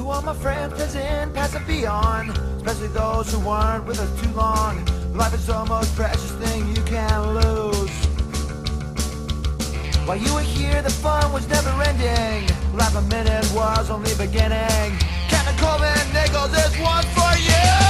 all my friends, present, past and beyond, especially those who weren't with us too long. Life is the most precious thing you can lose. While you were here, the fun was never ending. Life a minute was only beginning. Captain Coleman Nichols, this one for you!